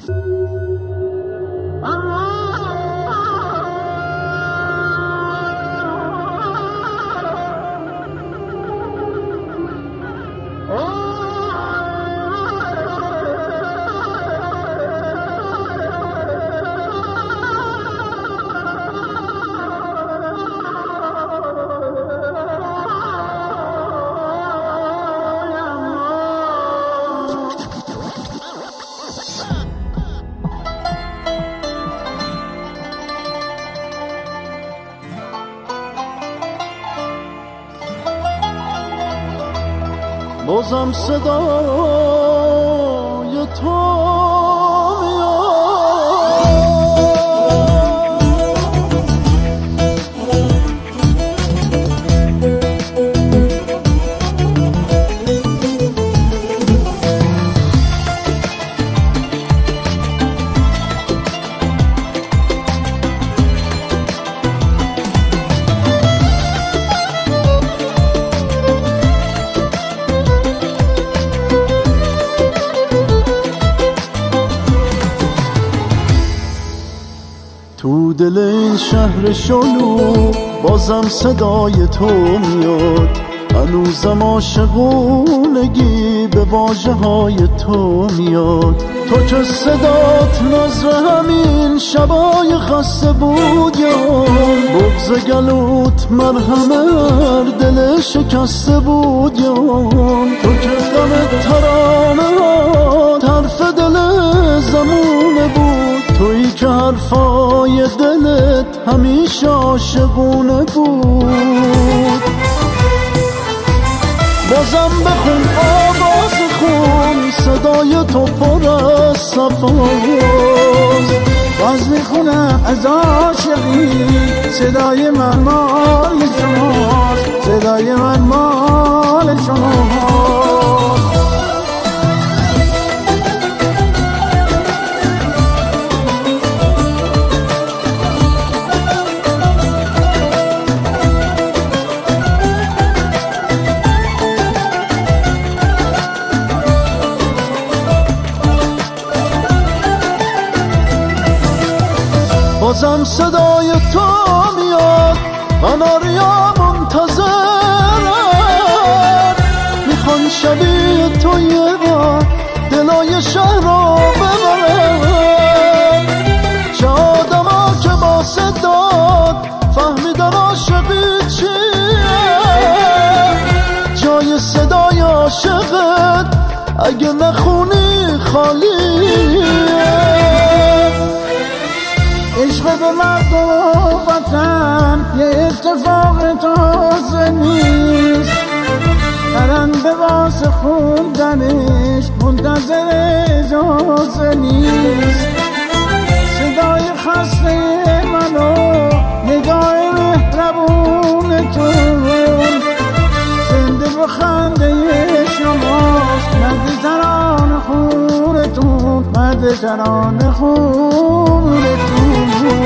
بازم صدای تو تو دل این شهر شلو بازم صدای تو میاد، هنوزم عاشقونگی به واژه های تو میاد. تو که صدات نظر همین شبای خسته بود یا بغض گلوت مرهمر دل شکسته بود یا تو که غم ترانه طرف دل زمونه بود، تویی که حرفای دلت همیشه عاشقونه بود. بازم بخون آواز خون صدای تو پر از صفاست، باز میخونم از عاشقی صدای من مال شماست، صدای من مال شماست. بازم صدای تو میاد، قناریا منتظرن، میخوان شبیه تو یه بار دلای شهر رو ببرن. چه آدما که با صدات فهمیدن عاشقی چیه، جای صدای عاشقت اگه نخونی خالیه. عشق به مرد و وطن یه اتفاق تازه نیست، پرنده واسه خوندنش منتظر اجازه نیست. صدای خسته منو نگاه مهربونتون زنده به خنده شماست، مرد ترانه خونتون، مرد ترانه خونتون.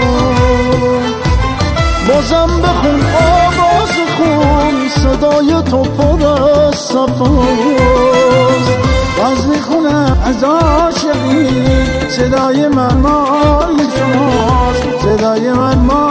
بازم بخون آواز خون صدای تو پر از صفاست، باز میخونم از عاشقی صدای من مال شماست، صدای من مال